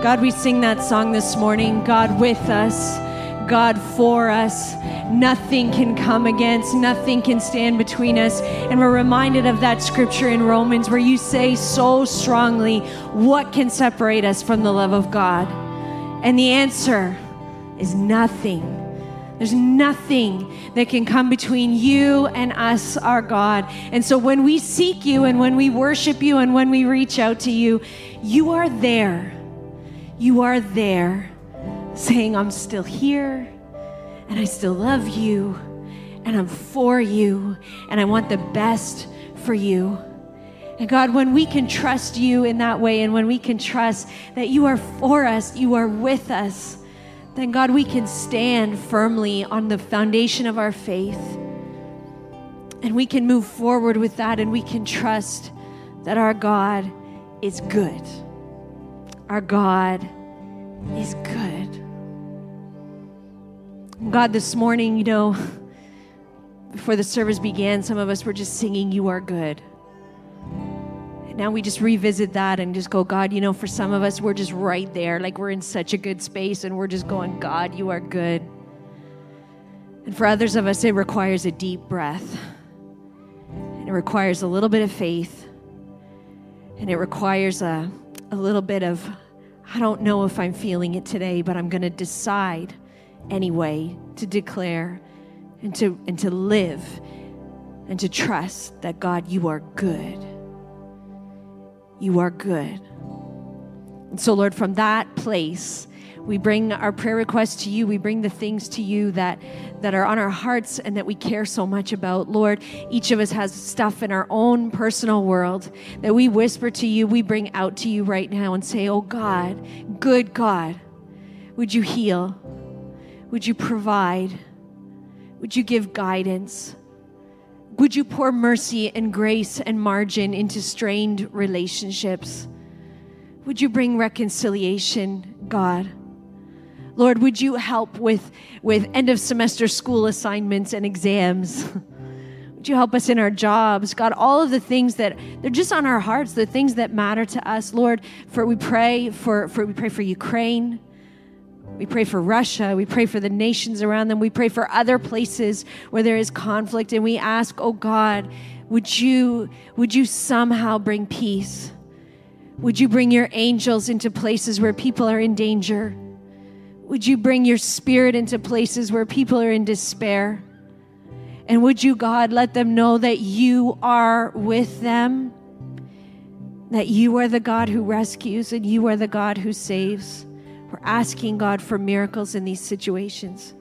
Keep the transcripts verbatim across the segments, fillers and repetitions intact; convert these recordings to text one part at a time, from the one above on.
God, we sing that song this morning. God with us, God for us. Nothing can come against, nothing can stand between us. And we're reminded of that scripture in Romans where you say so strongly, what can separate us from the love of God? And the answer is nothing. There's nothing that can come between you and us, our God. And so when we seek you and when we worship you and when we reach out to you, you are there. You are there saying, I'm still here and I still love you and I'm for you and I want the best for you. And God, when we can trust you in that way and when we can trust that you are for us, you are with us, then God, we can stand firmly on the foundation of our faith. And we can move forward with that and we can trust that our God is good. Our God is good. God, this morning, you know, before the service began, some of us were just singing, you are good. And now we just revisit that and just go, God, you know, for some of us, we're just right there. Like we're in such a good space and we're just going, God, you are good. And for others of us, it requires a deep breath. And it requires a little bit of faith. And it requires a, a little bit of, I don't know if I'm feeling it today, but I'm going to decide anyway to declare and to and to live and to trust that, God, you are good. You are good. And so, Lord, from that place, we bring our prayer requests to you. We bring the things to you that, that are on our hearts and that we care so much about. Lord, each of us has stuff in our own personal world that we whisper to you, we bring out to you right now and say, oh God, good God, would you heal? Would you provide? Would you give guidance? Would you pour mercy and grace and margin into strained relationships? Would you bring reconciliation, God? Lord, would you help with, with end of semester school assignments and exams? Would you help us in our jobs? God, all of the things that they're just on our hearts, the things that matter to us. Lord, for we pray for, for we pray for Ukraine. We pray for Russia. We pray for the nations around them. We pray for other places where there is conflict. And we ask, oh God, would you, would you somehow bring peace? Would you bring your angels into places where people are in danger? Would you bring your spirit into places where people are in despair? And would you, God, let them know that you are with them, that you are the God who rescues and you are the God who saves. We're asking, God, for miracles in these situations.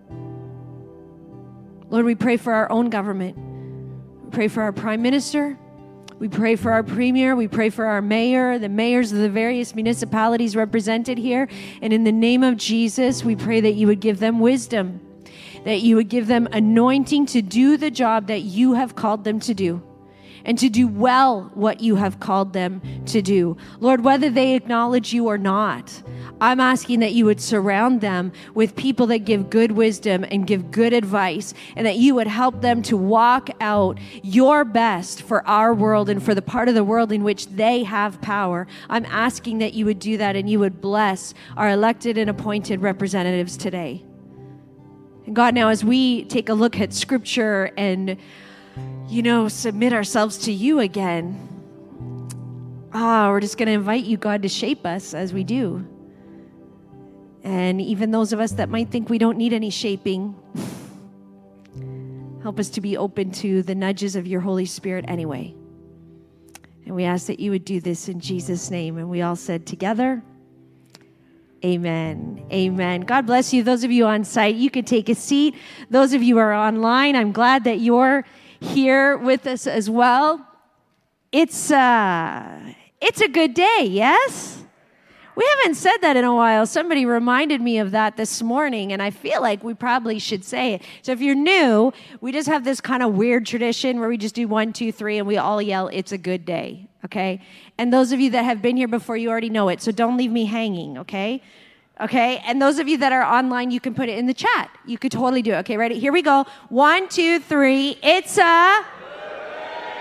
Lord, we pray for our own government. We pray for our prime minister. We pray for our premier. We pray for our mayor, the mayors of the various municipalities represented here. And in the name of Jesus, we pray that you would give them wisdom, that you would give them anointing to do the job that you have called them to do, and to do well what you have called them to do. Lord, whether they acknowledge you or not, I'm asking that you would surround them with people that give good wisdom and give good advice, and that you would help them to walk out your best for our world and for the part of the world in which they have power. I'm asking that you would do that and you would bless our elected and appointed representatives today. And God, now as we take a look at Scripture and you know, submit ourselves to you again. Ah, we're just going to invite you, God, to shape us as we do. And even those of us that might think we don't need any shaping, help us to be open to the nudges of your Holy Spirit anyway. And we ask that you would do this in Jesus' name. And we all said together, amen. Amen. God bless you. Those of you on site, you can take a seat. Those of you who are online, I'm glad that you're here with us as well. It's uh, it's a good day, yes? We haven't said that in a while. Somebody reminded me of that this morning, and I feel like we probably should say it. So if you're new, we just have this kind of weird tradition where we just do one, two, three, and we all yell, it's a good day, okay? And those of you that have been here before, you already know it, so don't leave me hanging, okay? Okay, and those of you that are online, you can put it in the chat. You could totally do it. Okay, ready? Here we go. One, two, three. It's a...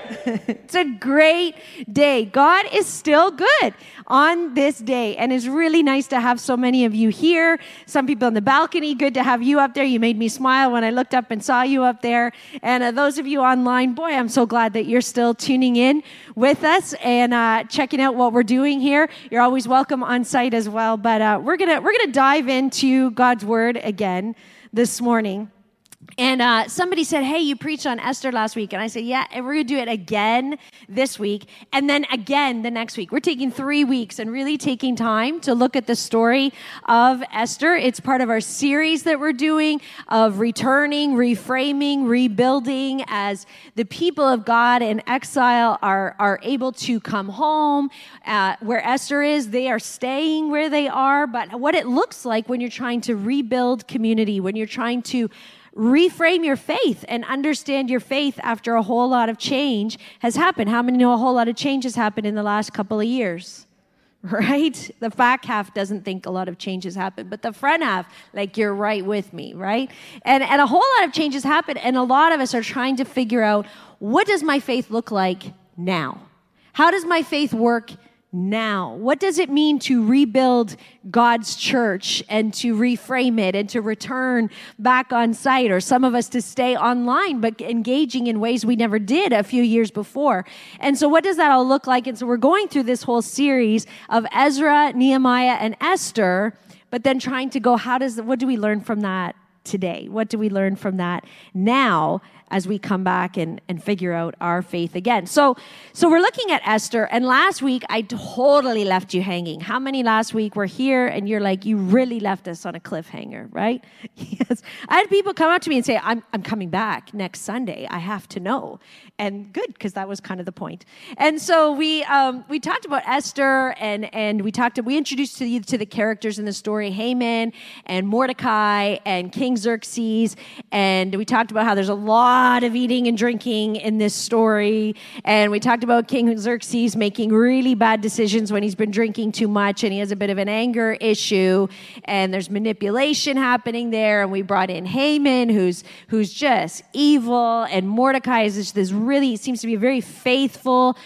It's a great day. God is still good on this day, and it's really nice to have so many of you here. Some people on the balcony, good to have you up there. You made me smile when I looked up and saw you up there. And uh, those of you online, boy, I'm so glad that you're still tuning in with us and uh, checking out what we're doing here. You're always welcome on site as well. But uh, we're gonna we're gonna dive into God's Word again this morning. And uh, somebody said, hey, you preached on Esther last week. And I said, yeah, and we're going to do it again this week. And then again the next week. We're taking three weeks and really taking time to look at the story of Esther. It's part of our series that we're doing of returning, reframing, rebuilding as the people of God in exile are, are able to come home. Uh, where Esther is, they are staying where they are. But what it looks like when you're trying to rebuild community, when you're trying to reframe your faith and understand your faith after a whole lot of change has happened. How many know a whole lot of change has happened in the last couple of years? Right? The back half doesn't think a lot of change has happened, but the front half, like, you're right with me, right? And, and a whole lot of changes happen, and a lot of us are trying to figure out, what does my faith look like now? How does my faith work now? What does it mean to rebuild God's church and to reframe it and to return back on site, or some of us to stay online but engaging in ways we never did a few years before? And so what does that all look like? And so we're going through this whole series of Ezra, Nehemiah, and Esther, but then trying to go, how does what do we learn from that today? What do we learn from that now as we come back and, and figure out our faith again? So, so we're looking at Esther, and last week I totally left you hanging. How many last week were here and you're like, you really left us on a cliffhanger, right? Yes. I had people come up to me and say, I'm I'm coming back next Sunday. I have to know. And good, because that was kind of the point. And so we um, we talked about Esther, and and we talked we introduced to you to the characters in the story, Haman and Mordecai and King Xerxes, and we talked about how there's a lot of eating and drinking in this story, and we talked about King Xerxes making really bad decisions when he's been drinking too much, and he has a bit of an anger issue, and there's manipulation happening there, and we brought in Haman, who's who's just evil, and Mordecai is just this really seems to be a very faithful,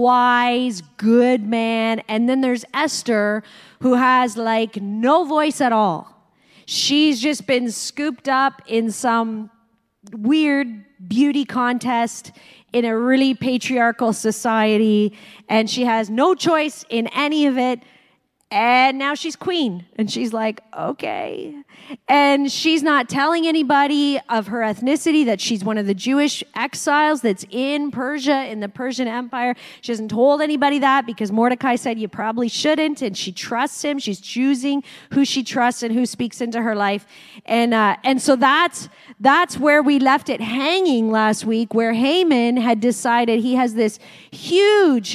wise, good man, and then there's Esther, who has like no voice at all. She's just been scooped up in some weird beauty contest in a really patriarchal society, and she has no choice in any of it. And now she's queen, and she's like, okay. And she's not telling anybody of her ethnicity, that she's one of the Jewish exiles that's in Persia, in the Persian Empire. She hasn't told anybody that because Mordecai said you probably shouldn't, and she trusts him. She's choosing who she trusts and who speaks into her life. And uh, and so that's that's where we left it hanging last week, where Haman had decided he has this huge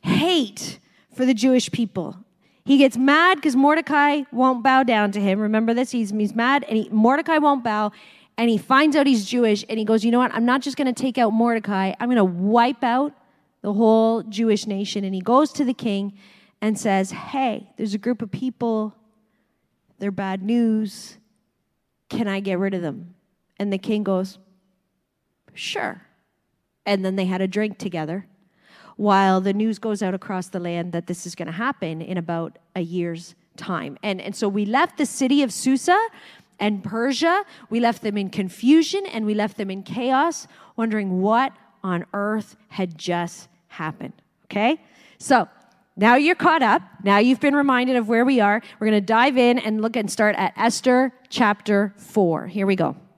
hate for the Jewish people. He gets mad because Mordecai won't bow down to him. Remember this? He's, he's mad, and he, Mordecai won't bow, and he finds out he's Jewish, and he goes, you know what? I'm not just going to take out Mordecai. I'm going to wipe out the whole Jewish nation. And he goes to the king and says, hey, there's a group of people. They're bad news. Can I get rid of them? And the king goes, sure. And then they had a drink together, while the news goes out across the land that this is going to happen in about a year's time. And, and so we left the city of Susa and Persia. We left them in confusion, and we left them in chaos, wondering what on earth had just happened. Okay? So now you're caught up. Now you've been reminded of where we are. We're going to dive in and look and start at Esther chapter four. Here we go.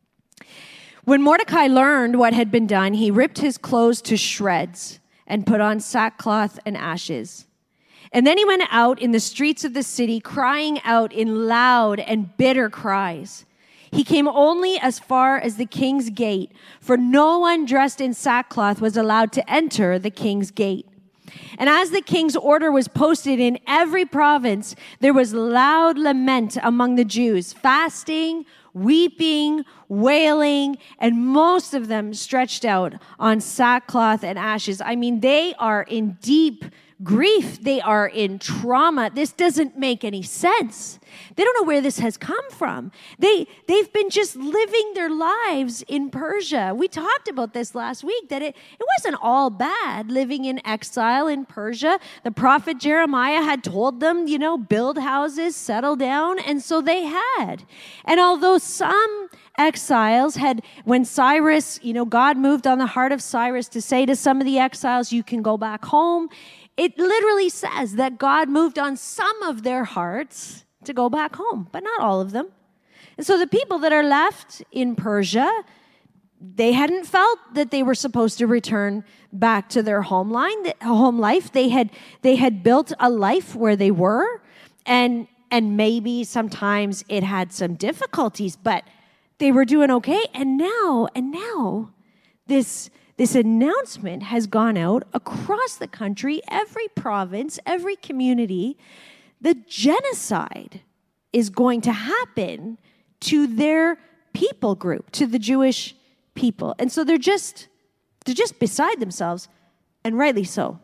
When Mordecai learned what had been done, he ripped his clothes to shreds and put on sackcloth and ashes. And then he went out in the streets of the city, crying out in loud and bitter cries. He came only as far as the king's gate, for no one dressed in sackcloth was allowed to enter the king's gate. And as the king's order was posted in every province, there was loud lament among the Jews, fasting, weeping, wailing, and most of them stretched out on sackcloth and ashes. I mean, they are in deep grief. They are in trauma. This doesn't make any sense. They don't know where this has come from. They, they've been just living their lives in Persia. We talked about this last week, that it, it wasn't all bad living in exile in Persia. The prophet Jeremiah had told them, you know, build houses, settle down, and so they had. And although some exiles had, when Cyrus, you know, God moved on the heart of Cyrus to say to some of the exiles, you can go back home. It literally says that God moved on some of their hearts to go back home, but not all of them. And so the people that are left in Persia, they hadn't felt that they were supposed to return back to their home line, home life. They had, they had built a life where they were, and, and maybe sometimes it had some difficulties, but they were doing okay. And now, and now, this, this announcement has gone out across the country, every province, every community. The genocide is going to happen to their people group, to the Jewish people. And so they're just, they're just beside themselves, and rightly so.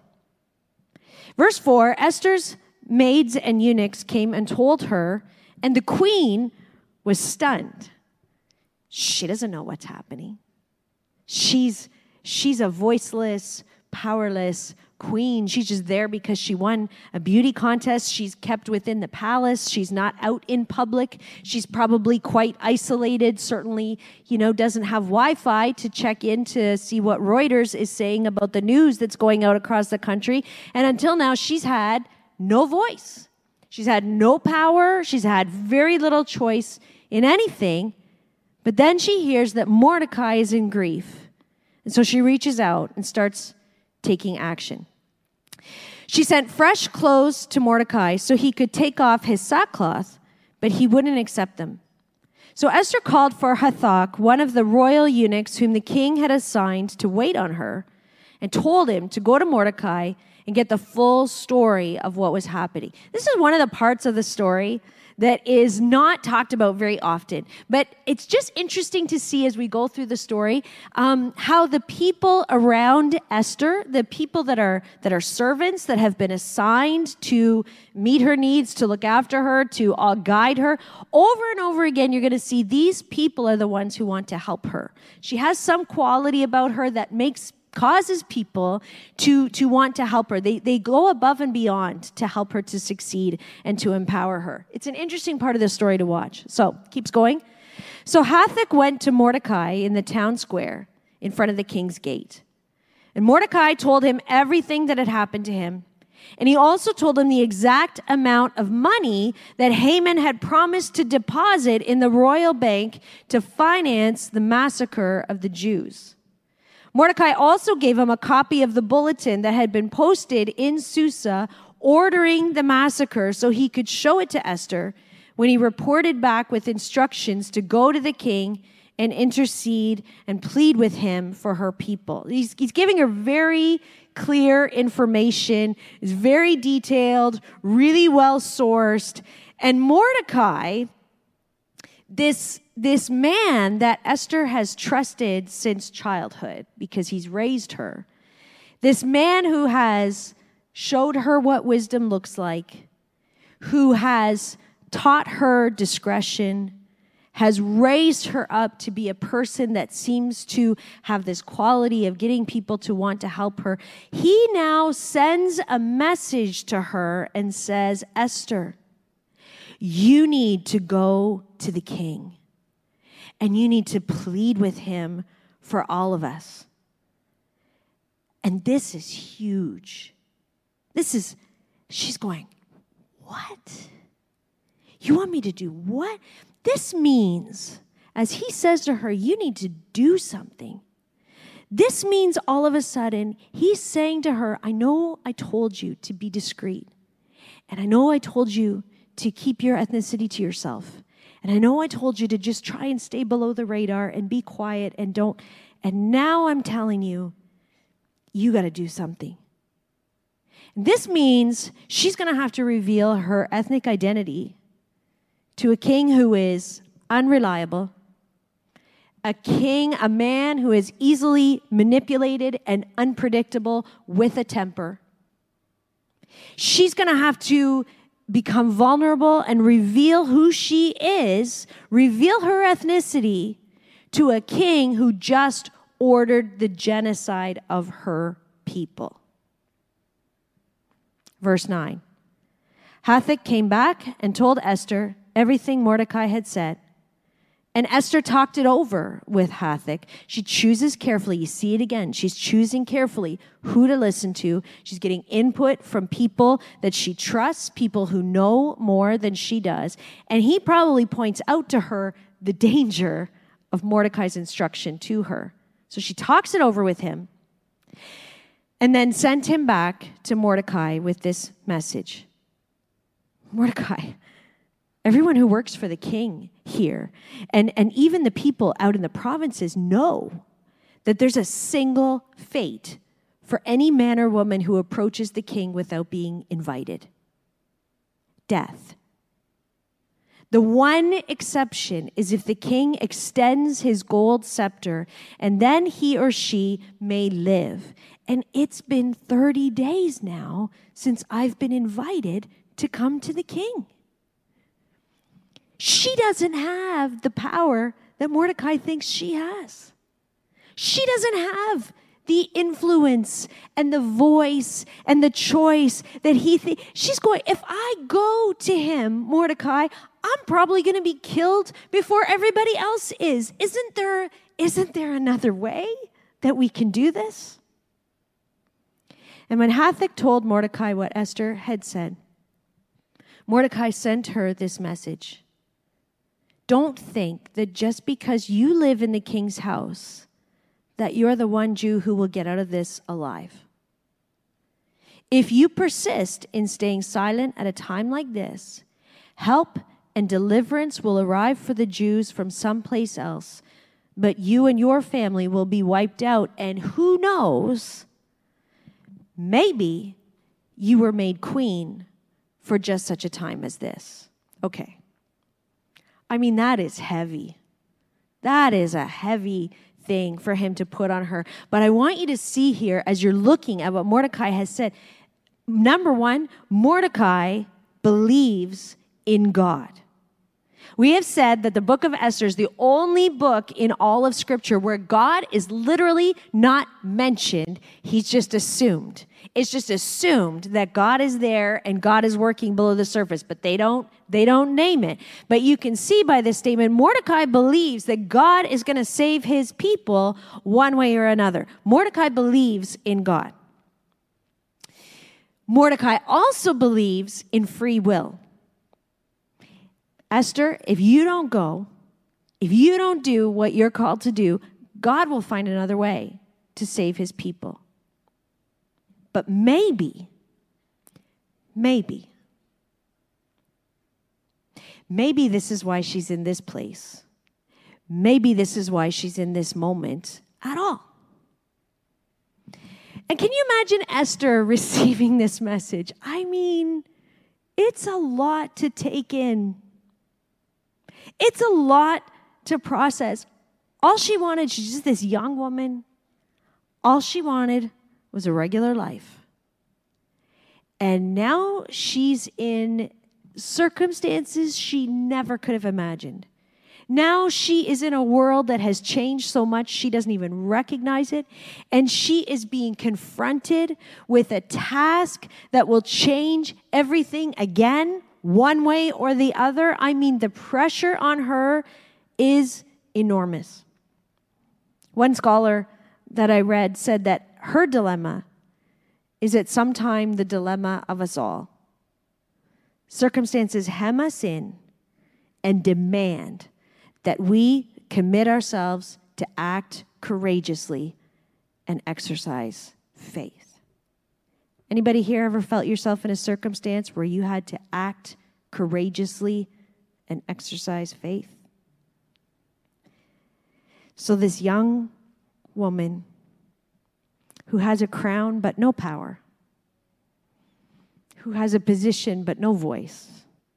Verse four, Esther's maids and eunuchs came and told her, and the queen was stunned. She doesn't know what's happening. She's, she's a voiceless, powerless queen. She's just there because she won a beauty contest. She's kept within the palace. She's not out in public. She's probably quite isolated, certainly, you know, doesn't have Wi-Fi to check in to see what Reuters is saying about the news that's going out across the country. And until now, she's had no voice. She's had no power. She's had very little choice in anything. But then she hears that Mordecai is in grief. And so she reaches out and starts taking action. She sent fresh clothes to Mordecai so he could take off his sackcloth, but he wouldn't accept them. So Esther called for Hathach, one of the royal eunuchs whom the king had assigned to wait on her, and told him to go to Mordecai and get the full story of what was happening. This is one of the parts of the story that is not talked about very often. But it's just interesting to see as we go through the story um, how the people around Esther, the people that are that are servants that have been assigned to meet her needs, to look after her, to uh, guide her, over and over again, you're going to see these people are the ones who want to help her. She has some quality about her that makes causes people to, to want to help her. They, they go above and beyond to help her to succeed and to empower her. It's an interesting part of the story to watch. So, keeps going. So Hathach went to Mordecai in the town square in front of the king's gate. And Mordecai told him everything that had happened to him. And he also told him the exact amount of money that Haman had promised to deposit in the royal bank to finance the massacre of the Jews. Mordecai also gave him a copy of the bulletin that had been posted in Susa ordering the massacre so he could show it to Esther when he reported back with instructions to go to the king and intercede and plead with him for her people. He's, he's giving her very clear information. It's very detailed, really well sourced. And Mordecai, this This man that Esther has trusted since childhood because he's raised her, this man who has showed her what wisdom looks like, who has taught her discretion, has raised her up to be a person that seems to have this quality of getting people to want to help her, he now sends a message to her and says, Esther, you need to go to the king. And you need to plead with him for all of us. And this is huge. This is, she's going, what? You want me to do what? This means, as he says to her, you need to do something. This means all of a sudden, he's saying to her, I know I told you to be discreet. And I know I told you to keep your ethnicity to yourself. And I know I told you to just try and stay below the radar and be quiet and don't. And now I'm telling you, you got to do something. This means she's going to have to reveal her ethnic identity to a king who is unreliable, a king, a man who is easily manipulated and unpredictable with a temper. She's going to have to become vulnerable and reveal who she is, reveal her ethnicity to a king who just ordered the genocide of her people. Verse nine. Hathach came back and told Esther everything Mordecai had said. And Esther talked it over with Hathach. She chooses carefully. You see it again. She's choosing carefully who to listen to. She's getting input from people that she trusts, people who know more than she does. And he probably points out to her the danger of Mordecai's instruction to her. So she talks it over with him and then sent him back to Mordecai with this message. Mordecai, everyone who works for the king here, and, and even the people out in the provinces know that there's a single fate for any man or woman who approaches the king without being invited. Death. The one exception is if the king extends his gold scepter, and then he or she may live. And it's been thirty days now since I've been invited to come to the king. She doesn't have the power that Mordecai thinks she has. She doesn't have the influence and the voice and the choice that he thinks. She's going, if I go to him, Mordecai, I'm probably going to be killed before everybody else is. Isn't there, isn't there another way that we can do this? And when Hathach told Mordecai what Esther had said, Mordecai sent her this message. Don't think that just because you live in the king's house, that you're the one Jew who will get out of this alive. If you persist in staying silent at a time like this, help and deliverance will arrive for the Jews from someplace else, but you and your family will be wiped out, and who knows, maybe you were made queen for just such a time as this. Okay. I mean, that is heavy. That is a heavy thing for him to put on her. But I want you to see here, as you're looking at what Mordecai has said, number one, Mordecai believes in God. We have said that the book of Esther is the only book in all of Scripture where God is literally not mentioned. He's just assumed. It's just assumed that God is there and God is working below the surface, but they don't, they don't name it. But you can see by this statement, Mordecai believes that God is going to save his people one way or another. Mordecai believes in God. Mordecai also believes in free will. Esther, if you don't go, if you don't do what you're called to do, God will find another way to save his people. But maybe, maybe, maybe this is why she's in this place. Maybe this is why she's in this moment at all. And can you imagine Esther receiving this message? I mean, it's a lot to take in. It's a lot to process. All she wanted, she's just this young woman. All she wanted was a regular life. And now she's in circumstances she never could have imagined. Now she is in a world that has changed so much she doesn't even recognize it. And she is being confronted with a task that will change everything again, one way or the other. I mean, the pressure on her is enormous. One scholar that I read said that her dilemma is at some time the dilemma of us all. Circumstances hem us in and demand that we commit ourselves to act courageously and exercise faith. Anybody here ever felt yourself in a circumstance where you had to act courageously and exercise faith? So this young woman who has a crown but no power, who has a position but no voice,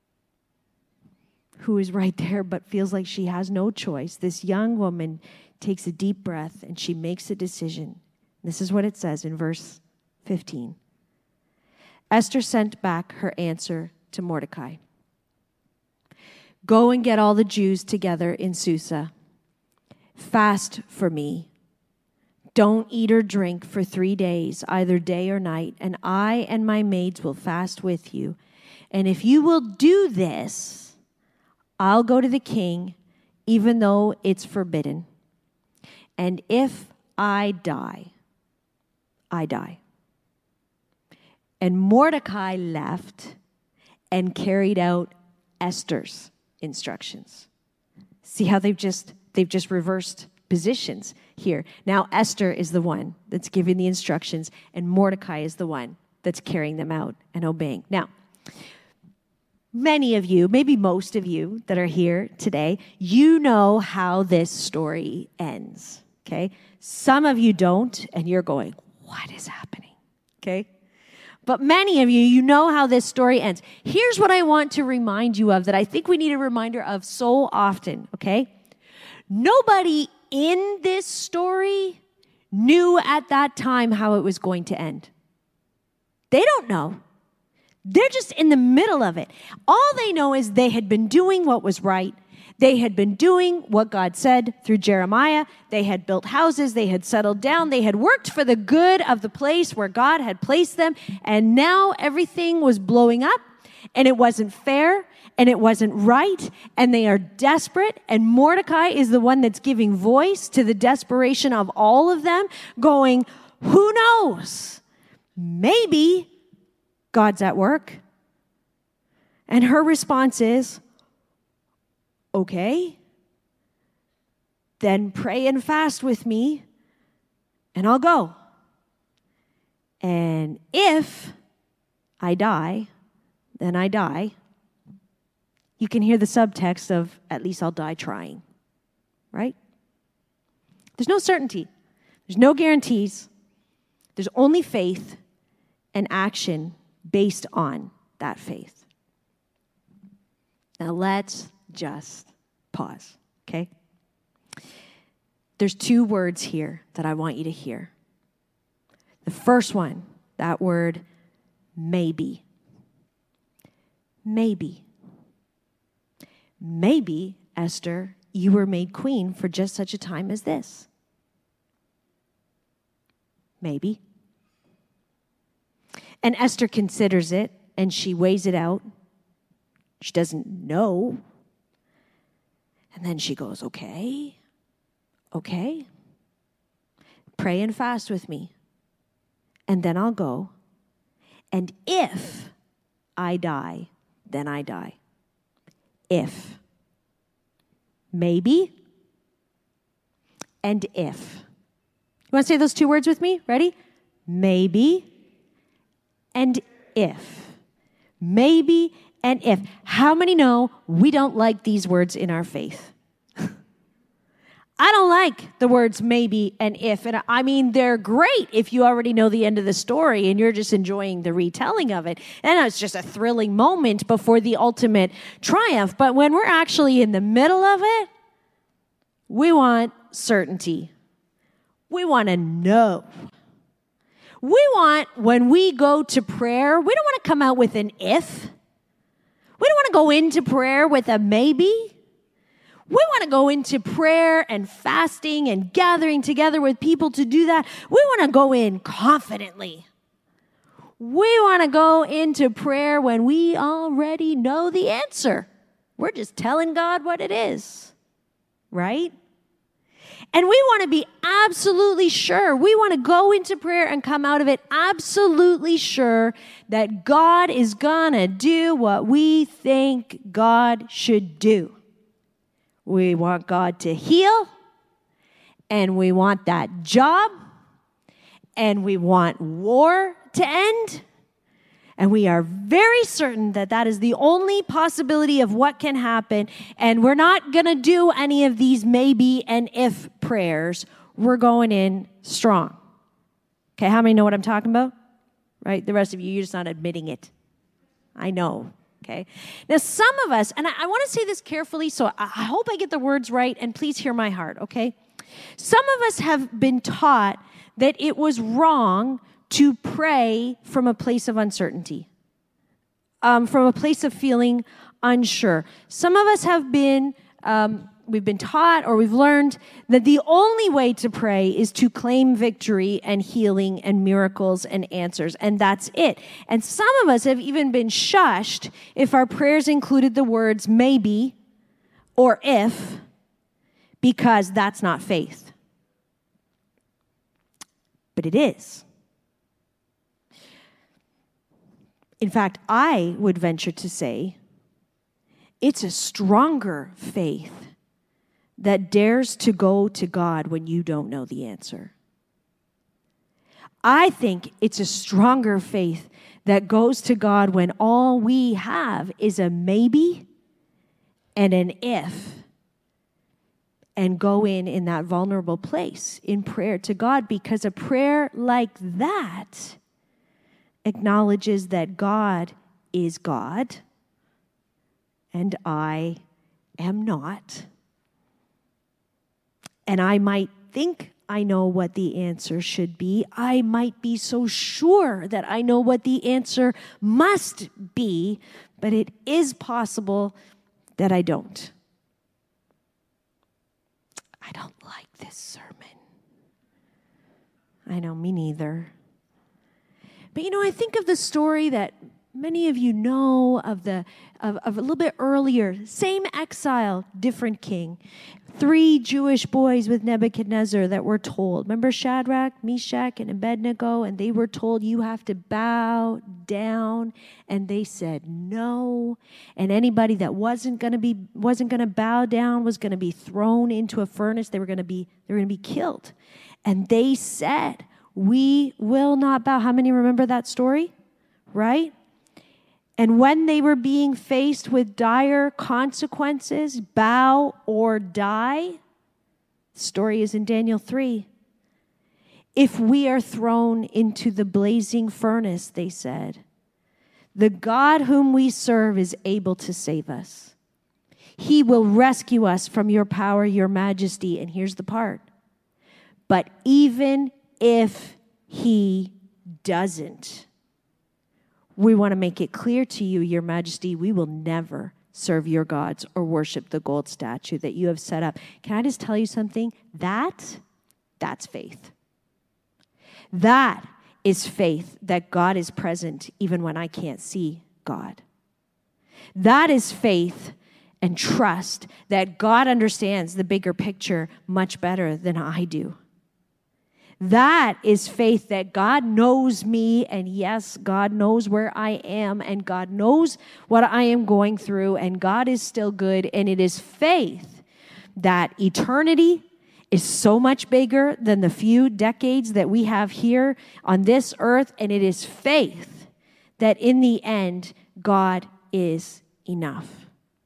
who is right there but feels like she has no choice, this young woman takes a deep breath and she makes a decision. This is what it says in verse fifteen. Esther sent back her answer to Mordecai. Go and get all the Jews together in Susa. Fast for me. Don't eat or drink for three days, either day or night, and I and my maids will fast with you. And if you will do this, I'll go to the king, even though it's forbidden. And if I die, I die. And Mordecai left and carried out Esther's instructions. See how they've just they've just reversed positions here. Now Esther is the one that's giving the instructions, and Mordecai is the one that's carrying them out and obeying. Now, many of you, maybe most of you that are here today, you know how this story ends, okay? Some of you don't, and you're going, what is happening, okay? But many of you, you know how this story ends. Here's what I want to remind you of that I think we need a reminder of so often, okay? Nobody in this story knew at that time how it was going to end. They don't know. They're just in the middle of it. All they know is they had been doing what was right. They had been doing what God said through Jeremiah. They had built houses. They had settled down. They had worked for the good of the place where God had placed them. And now everything was blowing up, and it wasn't fair, and it wasn't right, and they are desperate. And Mordecai is the one that's giving voice to the desperation of all of them, going, who knows? Maybe God's at work. And her response is, okay, then pray and fast with me, and I'll go. And if I die, then I die. You can hear the subtext of, at least I'll die trying, right? There's no certainty. There's no guarantees. There's only faith and action based on that faith. Now let's just pause, okay? There's two words here that I want you to hear. The first one, that word, maybe. Maybe. Maybe, Esther, you were made queen for just such a time as this. Maybe. And Esther considers it, and she weighs it out. She doesn't know. And then she goes, okay, okay. Pray and fast with me, and then I'll go. And if I die, then I die. If. Maybe. And if. You want to say those two words with me? Ready? Maybe and if. Maybe and if. How many know we don't like these words in our faith? I don't like the words maybe and if. And I mean, they're great if you already know the end of the story and you're just enjoying the retelling of it. And it's just a thrilling moment before the ultimate triumph. But when we're actually in the middle of it, we want certainty. We want to know. We want, when we go to prayer, we don't want to come out with an if. We don't want to go into prayer with a maybe. We want to go into prayer and fasting and gathering together with people to do that. We want to go in confidently. We want to go into prayer when we already know the answer. We're just telling God what it is, right? And we want to be absolutely sure. We want to go into prayer and come out of it absolutely sure that God is going to do what we think God should do. We want God to heal, and we want that job, and we want war to end, and we are very certain that that is the only possibility of what can happen, and we're not going to do any of these maybe and if prayers. We're going in strong. Okay, how many know what I'm talking about? Right? The rest of you, you're just not admitting it. I know. Okay. Now, some of us, and I, I want to say this carefully, so I, I hope I get the words right, and please hear my heart, okay? Some of us have been taught that it was wrong to pray from a place of uncertainty, um, from a place of feeling unsure. Some of us have been, um, we've been taught or we've learned that the only way to pray is to claim victory and healing and miracles and answers, and that's it. And some of us have even been shushed if our prayers included the words maybe or if, because that's not faith. But it is. In fact, I would venture to say it's a stronger faith that dares to go to God when you don't know the answer. I think it's a stronger faith that goes to God when all we have is a maybe and an if, and go in in that vulnerable place in prayer to God, because a prayer like that acknowledges that God is God and I am not. And I might think I know what the answer should be. I might be so sure that I know what the answer must be, but it is possible that I don't. I don't like this sermon. I know, me neither. But you know, I think of the story that many of you know of the of, of a little bit earlier. Same exile, different king. Three Jewish boys with Nebuchadnezzar that were told. Remember Shadrach, Meshach, and Abednego? And they were told, you have to bow down. And they said no. And anybody that wasn't going to be wasn't going to bow down was going to be thrown into a furnace. They were going to be they were going to be killed. And they said, we will not bow. How many remember that story? Right? And when they were being faced with dire consequences, bow or die, the story is in Daniel three. If we are thrown into the blazing furnace, they said, the God whom we serve is able to save us. He will rescue us from your power, your majesty. And here's the part. But even if he doesn't, we want to make it clear to you, your majesty, we will never serve your gods or worship the gold statue that you have set up. Can I just tell you something? That, that's faith. That is faith that God is present even when I can't see God. That is faith and trust that God understands the bigger picture much better than I do. That is faith that God knows me, and yes, God knows where I am, and God knows what I am going through, and God is still good, and it is faith that eternity is so much bigger than the few decades that we have here on this earth, and it is faith that in the end, God is enough.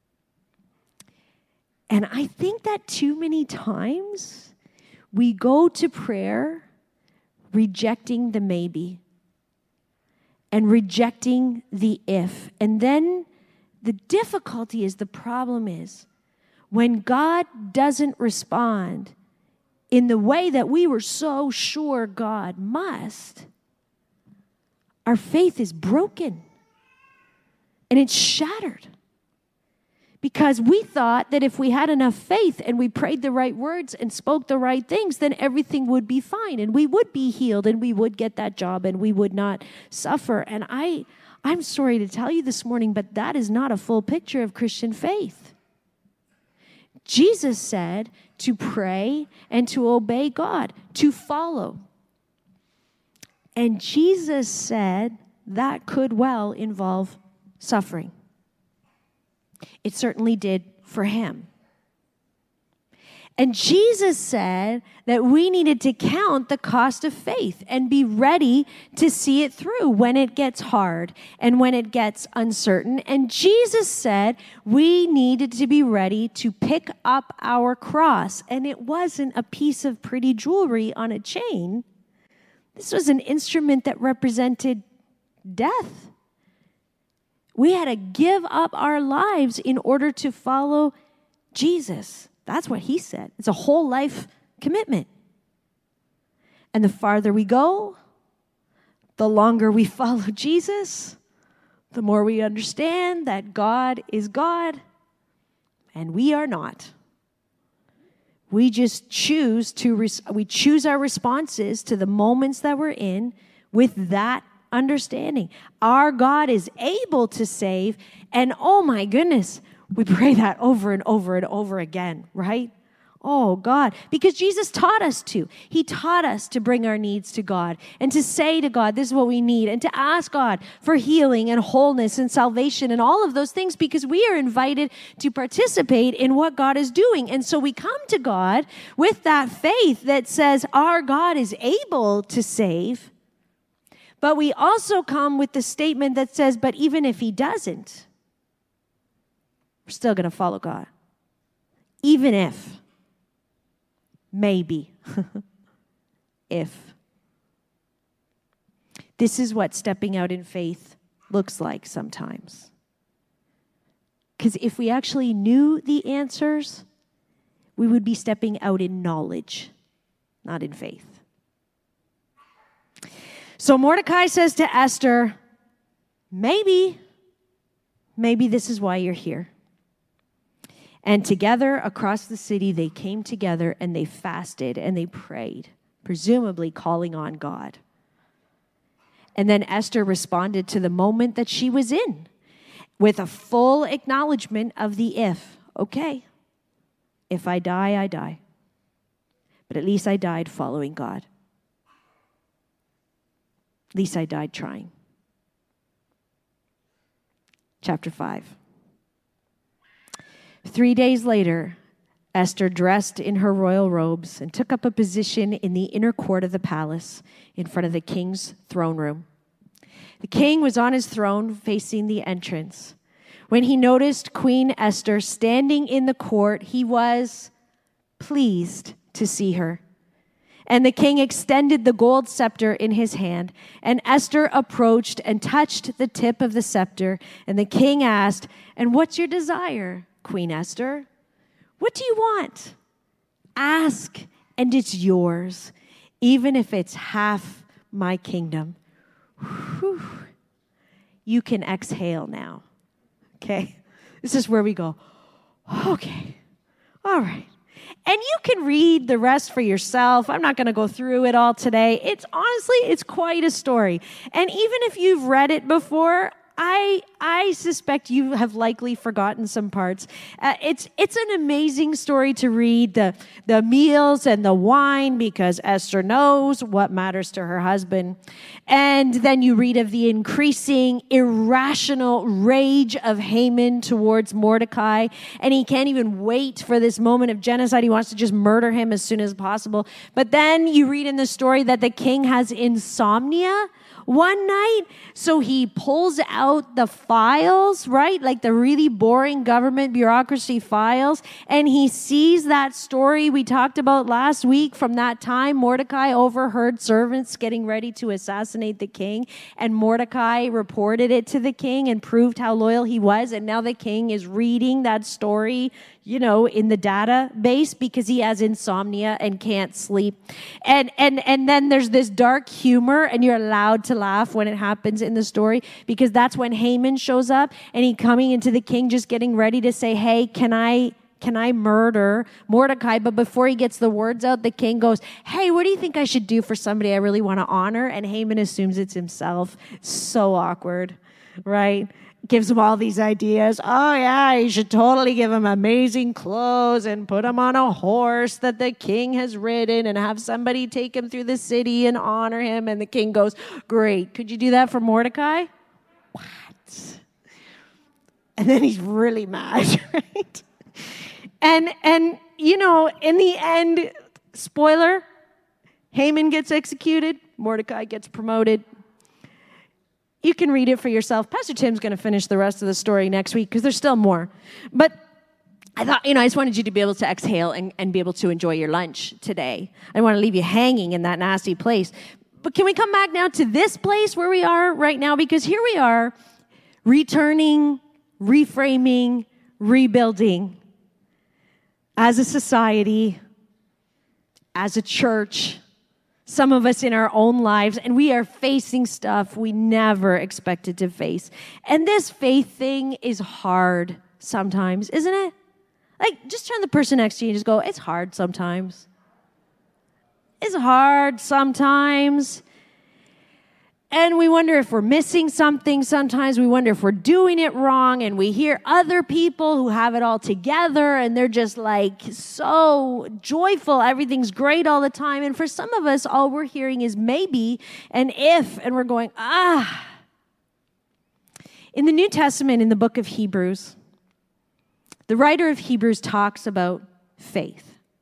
And I think that too many times we go to prayer rejecting the maybe and rejecting the if. And then the difficulty is, the problem is, when God doesn't respond in the way that we were so sure God must, our faith is broken and it's shattered. Because we thought that if we had enough faith and we prayed the right words and spoke the right things, then everything would be fine and we would be healed and we would get that job and we would not suffer. And I, I'm sorry to tell you this morning, but that is not a full picture of Christian faith. Jesus said to pray and to obey God, to follow. And Jesus said that could well involve suffering. It certainly did for him. And Jesus said that we needed to count the cost of faith and be ready to see it through when it gets hard and when it gets uncertain. And Jesus said we needed to be ready to pick up our cross. And it wasn't a piece of pretty jewelry on a chain. This was an instrument that represented death. We had to give up our lives in order to follow Jesus. That's what he said. It's a whole life commitment. And the farther we go, The longer we follow Jesus, the more we understand that God is God and we are not. We just choose to, res- we choose our responses to the moments that we're in with that understanding. Our God is able to save, and oh my goodness, we pray that over and over and over again, right? Oh, God, because Jesus taught us to. He taught us to bring our needs to God and to say to God, this is what we need, and to ask God for healing and wholeness and salvation and all of those things, because we are invited to participate in what God is doing. And so we come to God with that faith that says our God is able to save, but we also come with the statement that says, but even if he doesn't, we're still going to follow God. Even if. Maybe. If. This is what stepping out in faith looks like sometimes. Because if we actually knew the answers, we would be stepping out in knowledge, not in faith. So Mordecai says to Esther, maybe, maybe this is why you're here. And together across the city, they came together and they fasted and they prayed, presumably calling on God. And then Esther responded to the moment that she was in with a full acknowledgement of the if. Okay, if I die, I die. But at least I died following God. At least I died trying. Chapter five. Three days later, Esther dressed in her royal robes and took up a position in the inner court of the palace in front of the king's throne room. The king was on his throne facing the entrance. When he noticed Queen Esther standing in the court, he was pleased to see her. And the king extended the gold scepter in his hand, and Esther approached and touched the tip of the scepter. And the king asked, "And what's your desire, Queen Esther? What do you want? Ask, and it's yours, even if it's half my kingdom." Whew. You can exhale now, okay? This is where we go, okay, all right. And you can read the rest for yourself. I'm not going to go through it all today. It's honestly, it's quite a story. And even if you've read it before, I I suspect you have likely forgotten some parts. Uh, it's it's an amazing story to read, the the meals and the wine, because Esther knows what matters to her husband. And then you read of the increasing irrational rage of Haman towards Mordecai, and he can't even wait for this moment of genocide. He wants to just murder him as soon as possible. But then you read in the story that the king has insomnia one night, so he pulls out the files, right? Like the really boring government bureaucracy files, and he sees that story we talked about last week from that time. Mordecai overheard servants getting ready to assassinate the king, and Mordecai reported it to the king and proved how loyal he was, and now the king is reading that story, you know, in the database because he has insomnia and can't sleep. And and and then there's this dark humor, and you're allowed to laugh when it happens in the story, because that's when Haman shows up and he coming into the king just getting ready to say, hey, can I can I murder Mordecai? But before he gets the words out, the king goes, hey, what do you think I should do for somebody I really want to honor? And Haman assumes it's himself. So awkward, right? Gives him all these ideas. Oh, yeah, you should totally give him amazing clothes and put him on a horse that the king has ridden and have somebody take him through the city and honor him. And the king goes, great. Could you do that for Mordecai? What? And then he's really mad, right? And, and you know, in the end, spoiler, Haman gets executed. Mordecai gets promoted. You can read it for yourself. Pastor Tim's going to finish the rest of the story next week because there's still more. But I thought, you know, I just wanted you to be able to exhale and, and be able to enjoy your lunch today. I don't want to leave you hanging in that nasty place. But can we come back now to this place where we are right now? Because here we are, returning, reframing, rebuilding as a society, as a church, Some of us in our own lives, and we are facing stuff we never expected to face. And this faith thing is hard sometimes, isn't it? Like, just turn the person next to you and just go, it's hard sometimes. It's hard sometimes. And we wonder if we're missing something. Sometimes we wonder if we're doing it wrong. And we hear other people who have it all together and they're just like so joyful. Everything's great all the time. And for some of us, all we're hearing is maybe and if. And we're going, ah. In the New Testament, in the book of Hebrews, the writer of Hebrews talks about faith.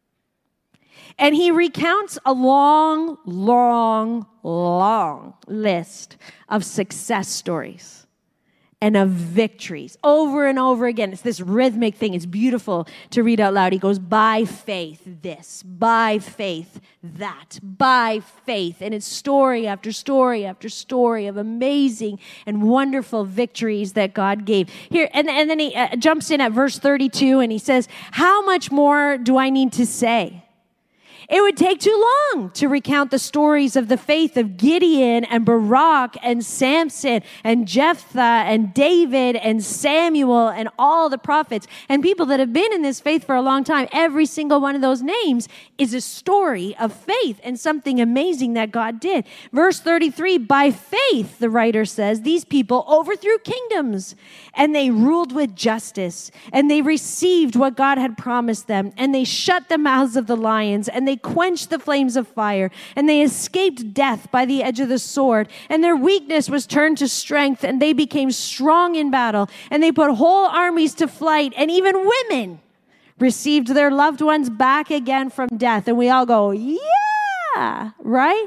And he recounts a long, long, long list of success stories and of victories over and over again. It's this rhythmic thing. It's beautiful to read out loud. He goes, by faith, this, by faith, that, by faith. And it's story after story after story of amazing and wonderful victories that God gave. Here, and, and then he uh, jumps in at verse thirty-two and he says, how much more do I need to say? It would take too long to recount the stories of the faith of Gideon and Barak and Samson and Jephthah and David and Samuel and all the prophets and people that have been in this faith for a long time. Every single one of those names is a story of faith and something amazing that God did. Verse thirty-three, by faith, the writer says, these people overthrew kingdoms and they ruled with justice and they received what God had promised them and they shut the mouths of the lions and they They quenched the flames of fire, and they escaped death by the edge of the sword, and their weakness was turned to strength, and they became strong in battle, and they put whole armies to flight, and even women received their loved ones back again from death. And we all go, yeah, right?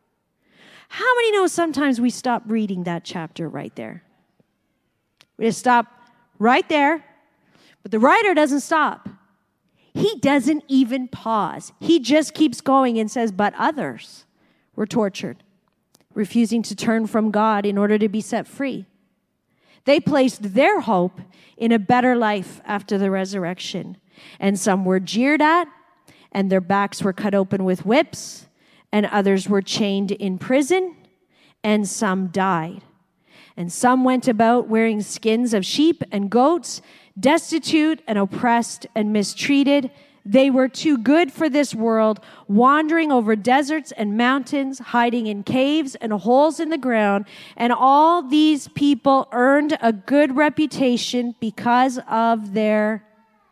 How many know sometimes we stop reading that chapter right there? We just stop right there, but the writer doesn't stop. He doesn't even pause. He just keeps going and says, but others were tortured, refusing to turn from God in order to be set free. They placed their hope in a better life after the resurrection. And some were jeered at, and their backs were cut open with whips, and others were chained in prison, and some died. And some went about wearing skins of sheep and goats, destitute and oppressed and mistreated. They were too good for this world, wandering over deserts and mountains, hiding in caves and holes in the ground. And all these people earned a good reputation because of their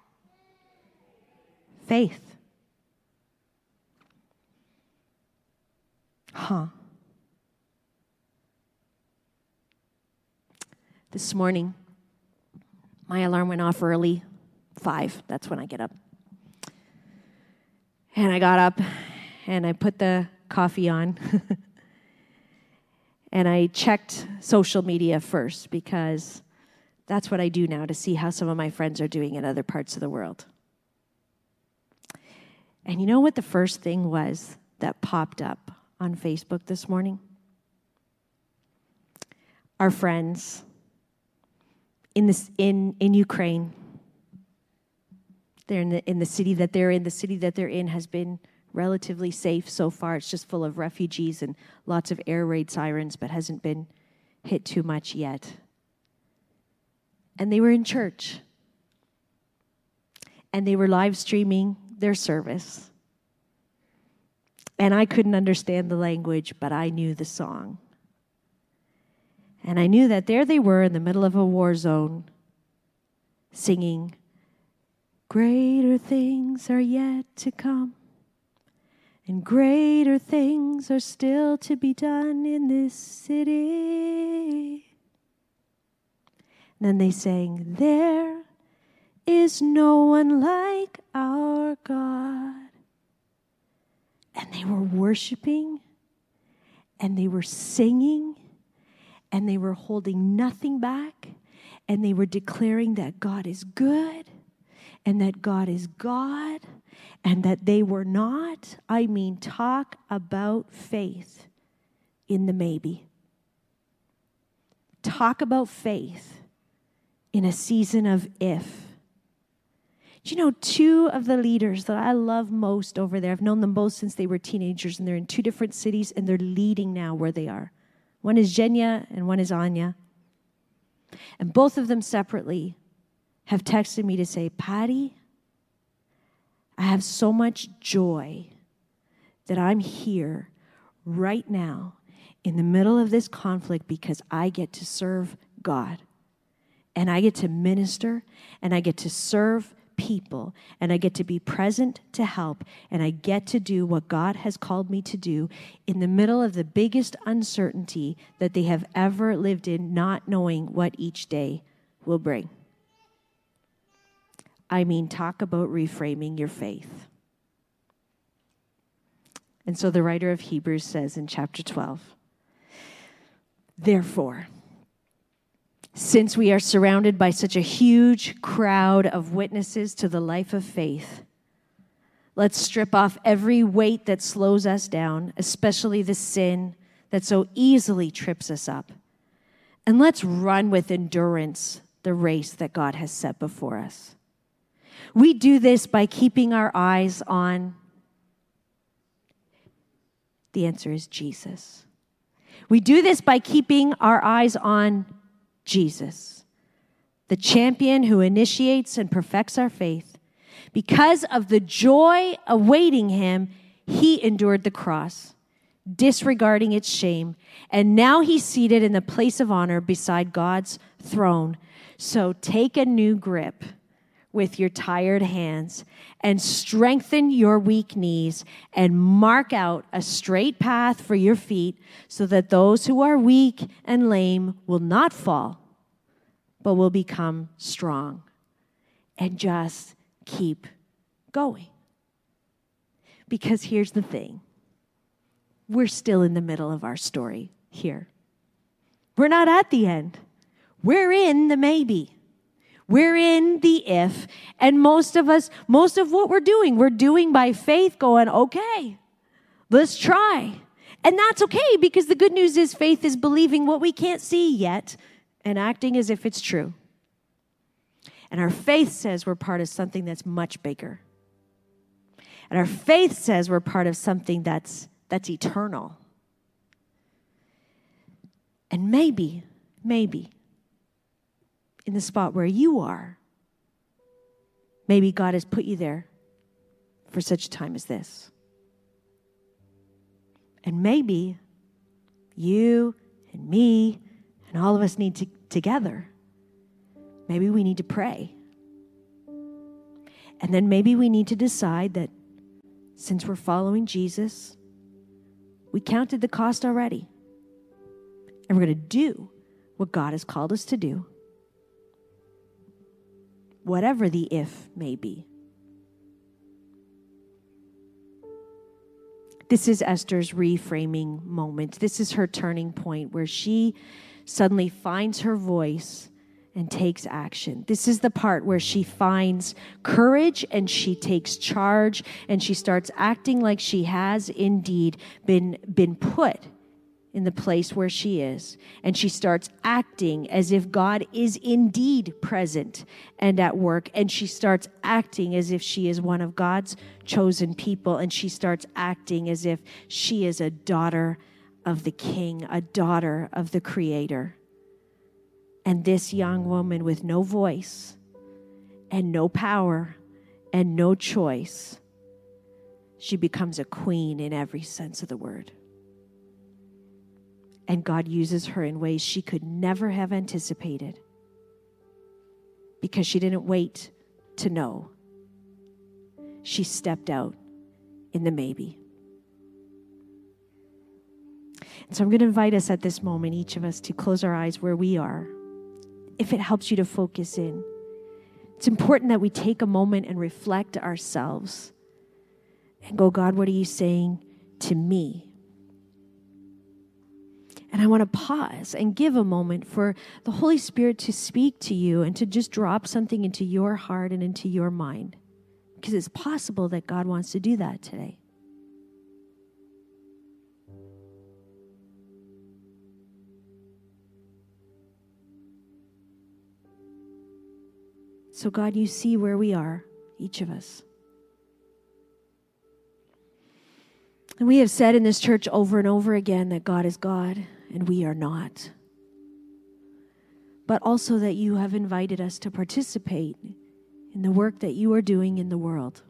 faith. Huh. This morning, my alarm went off early, five. That's when I get up. And I got up and I put the coffee on. And I checked social media first because that's what I do now to see how some of my friends are doing in other parts of the world. And you know what the first thing was that popped up on Facebook this morning? Our friends in this in, in Ukraine. They're in the in the city that they're in. The city that they're in has been relatively safe so far. It's just full of refugees and lots of air raid sirens, but hasn't been hit too much yet. And they were in church. And they were live streaming their service. And I couldn't understand the language, but I knew the song. And I knew that there they were in the middle of a war zone, singing, greater things are yet to come, and greater things are still to be done in this city. And then they sang, there is no one like our God. And they were worshiping, and they were singing, and they were holding nothing back, and they were declaring that God is good, and that God is God, and that they were not, I mean, talk about faith in the maybe. Talk about faith in a season of if. Do you know two of the leaders that I love most over there? I've known them both since they were teenagers, and they're in two different cities, and they're leading now where they are. One is Jenya, and one is Anya. And both of them separately have texted me to say, Patty, I have so much joy that I'm here right now in the middle of this conflict because I get to serve God. And I get to minister, and I get to serve people, and I get to be present to help, and I get to do what God has called me to do in the middle of the biggest uncertainty that they have ever lived in, not knowing what each day will bring. I mean, talk about reframing your faith. And so the writer of Hebrews says in chapter twelve, therefore, since we are surrounded by such a huge crowd of witnesses to the life of faith, let's strip off every weight that slows us down, especially the sin that so easily trips us up. And let's run with endurance the race that God has set before us. We do this by keeping our eyes on, the answer is Jesus. We do this by keeping our eyes on Jesus, the champion who initiates and perfects our faith. Because of the joy awaiting him, he endured the cross, disregarding its shame, and now he's seated in the place of honor beside God's throne. So take a new grip with your tired hands and strengthen your weak knees and mark out a straight path for your feet so that those who are weak and lame will not fall, but will become strong. And just keep going. Because here's the thing. We're still in the middle of our story here. We're not at the end. We're in the maybe. We're in the if, and most of us, most of what we're doing, we're doing by faith going, okay, let's try. And that's okay, because the good news is faith is believing what we can't see yet and acting as if it's true. And our faith says we're part of something that's much bigger. And our faith says we're part of something that's that's eternal. And maybe, maybe, in the spot where you are, maybe God has put you there for such a time as this. And maybe you and me and all of us need to together, maybe we need to pray. And then maybe we need to decide that since we're following Jesus, we counted the cost already. And we're going to do what God has called us to do. Whatever the if may be. This is Esther's reframing moment. This is her turning point where she suddenly finds her voice and takes action. This is the part where she finds courage and she takes charge and she starts acting like she has indeed been, been put in the place where she is. And she starts acting as if God is indeed present and at work. And she starts acting as if she is one of God's chosen people. And she starts acting as if she is a daughter of the King, a daughter of the Creator. And this young woman with no voice and no power and no choice, she becomes a queen in every sense of the word. And God uses her in ways she could never have anticipated because she didn't wait to know. She stepped out in the maybe. And so I'm going to invite us at this moment, each of us, to close our eyes where we are, if it helps you to focus in. It's important that we take a moment and reflect ourselves and go, God, what are you saying to me? And I want to pause and give a moment for the Holy Spirit to speak to you and to just drop something into your heart and into your mind. Because it's possible that God wants to do that today. So God, you see where we are. each of us. And we have said in this church over and over again that God is God and we are not. But also that you have invited us to participate in the work that you are doing in the world.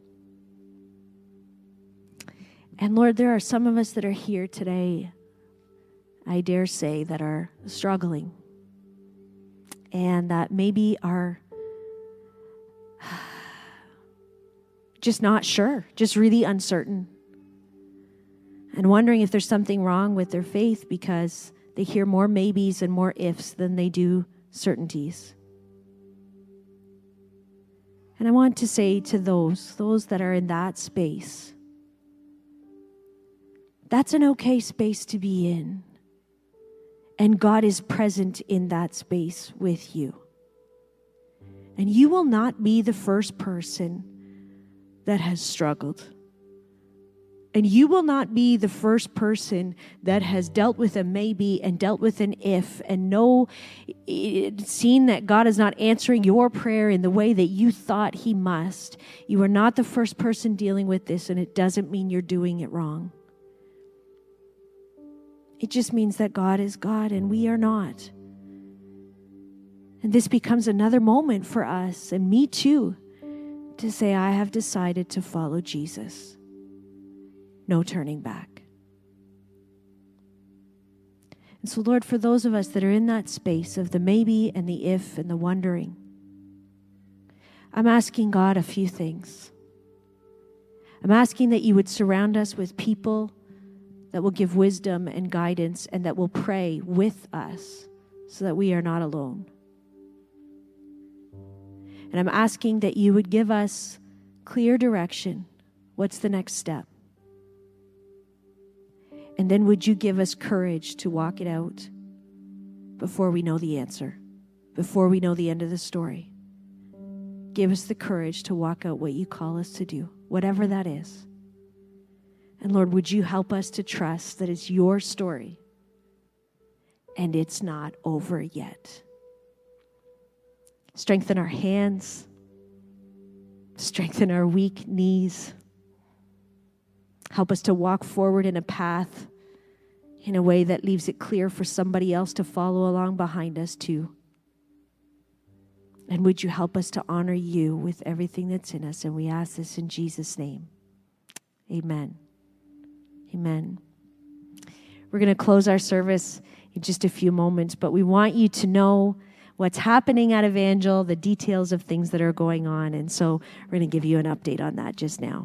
And Lord, there are some of us that are here today, I dare say, that are struggling and that maybe are just not sure, just really uncertain, and wondering if there's something wrong with their faith because they hear more maybes and more ifs than they do certainties. And I want to say to those, those that are in that space, that's an okay space to be in. And God is present in that space with you. And you will not be the first person that has struggled. And you will not be the first person that has dealt with a maybe and dealt with an if and know, seen that God is not answering your prayer in the way that you thought he must. You are not the first person dealing with this, and it doesn't mean you're doing it wrong. It just means that God is God and we are not. And this becomes another moment for us, and me too, to say, I have decided to follow Jesus. No turning back. And so, Lord, for those of us that are in that space of the maybe and the if and the wondering, I'm asking God a few things. I'm asking that you would surround us with people that will give wisdom and guidance and that will pray with us so that we are not alone. And I'm asking that you would give us clear direction. What's the next step? And then would you give us courage to walk it out before we know the answer, before we know the end of the story. Give us the courage to walk out what you call us to do, whatever that is. And Lord, would you help us to trust that it's your story and it's not over yet. Strengthen our hands, strengthen our weak knees. Help us to walk forward in a path in a way that leaves it clear for somebody else to follow along behind us too. And would you help us to honor you with everything that's in us? And we ask this in Jesus' name. Amen. Amen. We're going to close our service in just a few moments, but we want you to know what's happening at Evangel, the details of things that are going on. And so we're going to give you an update on that just now.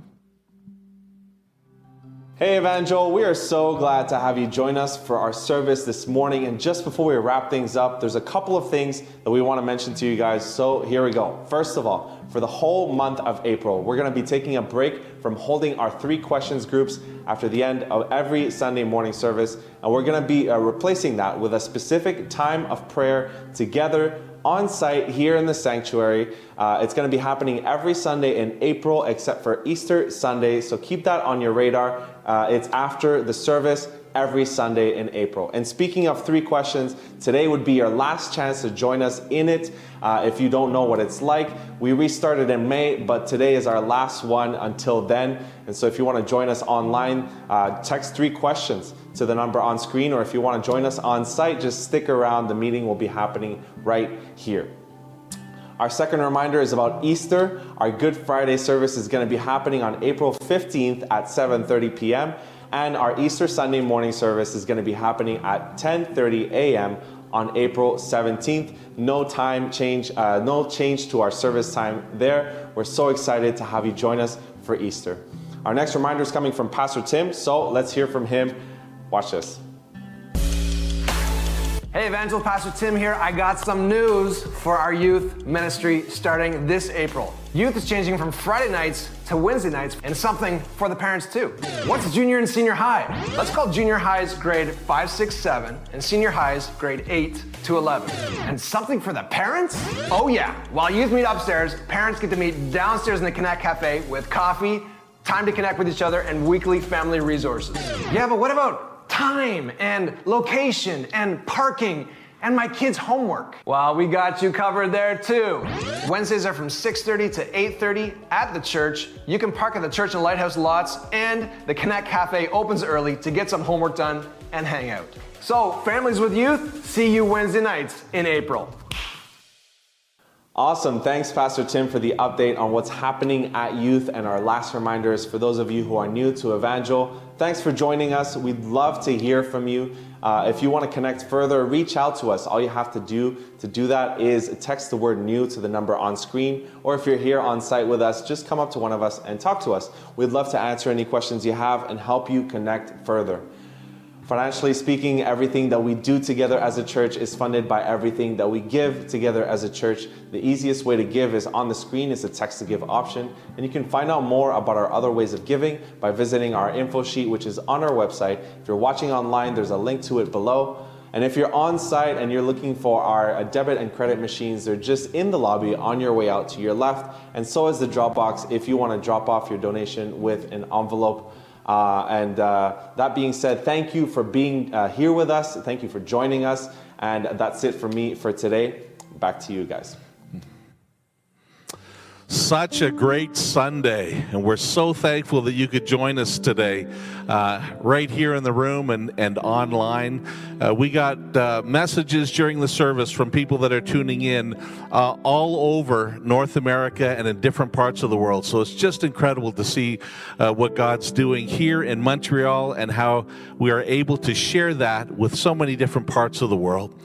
Hey Evangel, we are so glad to have you join us for our service this morning. And just before we wrap things up, there's a couple of things that we want to mention to you guys. So here we go. First of all, for the whole month of April, we're going to be taking a break from holding our three questions groups after the end of every Sunday morning service. And we're going to be uh, replacing that with a specific time of prayer together on site here in the sanctuary. Uh, it's going to be happening every Sunday in April except for Easter Sunday. So keep that on your radar. Uh, it's after the service every Sunday in April. And speaking of three questions, today would be your last chance to join us in it. Uh, if you don't know what it's like, we restarted in May, but today is our last one until then. And so if you want to join us online, uh, text three questions to the number on screen, or if you want to join us on site, just stick around. The meeting will be happening right here. Our second reminder is about Easter. Our Good Friday service is going to be happening on April fifteenth at seven thirty p.m. And our Easter Sunday morning service is going to be happening at ten thirty a.m. on April seventeenth. No time change, uh, no change to our service time there. We're so excited to have you join us for Easter. Our next reminder is coming from Pastor Tim, so let's hear from him. Watch this. Hey Evangel, Pastor Tim here. I got some news for our youth ministry starting this April. Youth is changing from Friday nights to Wednesday nights, and something for the parents too. What's junior and senior high? Let's call junior highs grade five, six, seven, and senior highs grade eight to eleven. And something for the parents? Oh yeah, while youth meet upstairs, parents get to meet downstairs in the Connect Cafe with coffee, time to connect with each other, and weekly family resources. Yeah, but what about time and location and parking and my kids' homework. Well, we got you covered there too. Wednesdays are from six thirty to eight thirty at the church. You can park at the Church and Lighthouse lots, and the Connect Cafe opens early to get some homework done and hang out. So, families with youth, see you Wednesday nights in April. Awesome. Thanks, Pastor Tim, for the update on what's happening at youth. And our last reminders for those of you who are new to Evangel, thanks for joining us. We'd love to hear from you. Uh, if you want to connect further, reach out to us. All you have to do to do that is text the word new to the number on screen. Or if you're here on site with us, just come up to one of us and talk to us. We'd love to answer any questions you have and help you connect further. Financially speaking, everything that we do together as a church is funded by everything that we give together as a church. The easiest way to give is on the screen. It's a text to give option. And you can find out more about our other ways of giving by visiting our info sheet, which is on our website. If you're watching online, there's a link to it below. And if you're on site and you're looking for our uh, debit and credit machines, they're just in the lobby on your way out to your left. And so is the drop box if you want to drop off your donation with an envelope. Uh, and uh, that being said, thank you for being uh, here with us. Thank you for joining us. And that's it for me for today. Back to you guys. Such a great Sunday, and we're so thankful that you could join us today, uh, right here in the room and, and online. Uh, we got uh, messages during the service from people that are tuning in uh, all over North America and in different parts of the world. So it's just incredible to see uh, what God's doing here in Montreal and how we are able to share that with so many different parts of the world.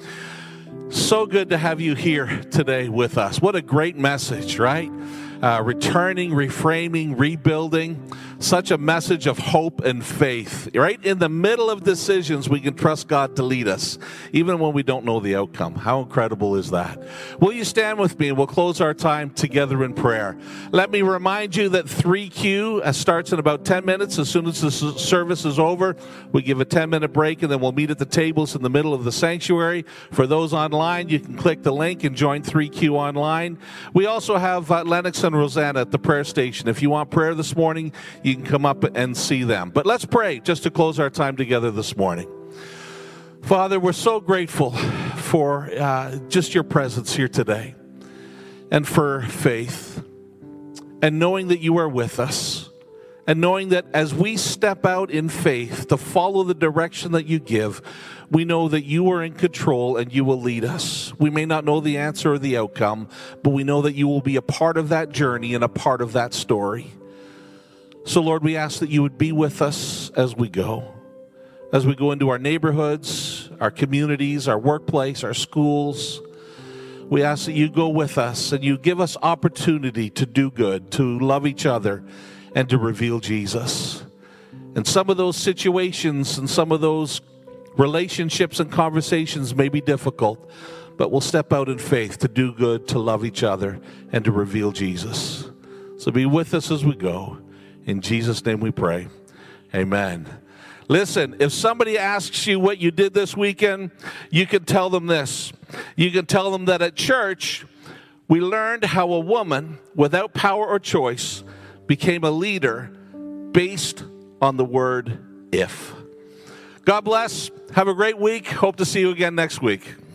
So good to have you here today with us. What a great message, right? Uh, returning, reframing, rebuilding. Such a message of hope and faith. Right in the middle of decisions, we can trust God to lead us, even when we don't know the outcome. How incredible is that? Will you stand with me and we'll close our time together in prayer. Let me remind you that three Q starts in about ten minutes. As soon as the service is over, we give a ten minute break and then we'll meet at the tables in the middle of the sanctuary. For those online, you can click the link and join three Q online. We also have uh, Lennox and Rosanna at the prayer station. If you want prayer this morning, you can come up and see them. But let's pray just to close our time together this morning. Father, we're so grateful for uh, just your presence here today and for faith and knowing that you are with us and knowing that as we step out in faith to follow the direction that you give, we know that you are in control and you will lead us. We may not know the answer or the outcome, but we know that you will be a part of that journey and a part of that story. So, Lord, we ask that you would be with us as we go, as we go into our neighborhoods, our communities, our workplace, our schools. We ask that you go with us and you give us opportunity to do good, to love each other, and to reveal Jesus. And some of those situations and some of those relationships and conversations may be difficult, but we'll step out in faith to do good, to love each other, and to reveal Jesus. So be with us as we go. In Jesus' name we pray. Amen. Listen, if somebody asks you what you did this weekend, you can tell them this. You can tell them that at church, we learned how a woman without power or choice became a leader based on the word if. God bless. Have a great week. Hope to see you again next week.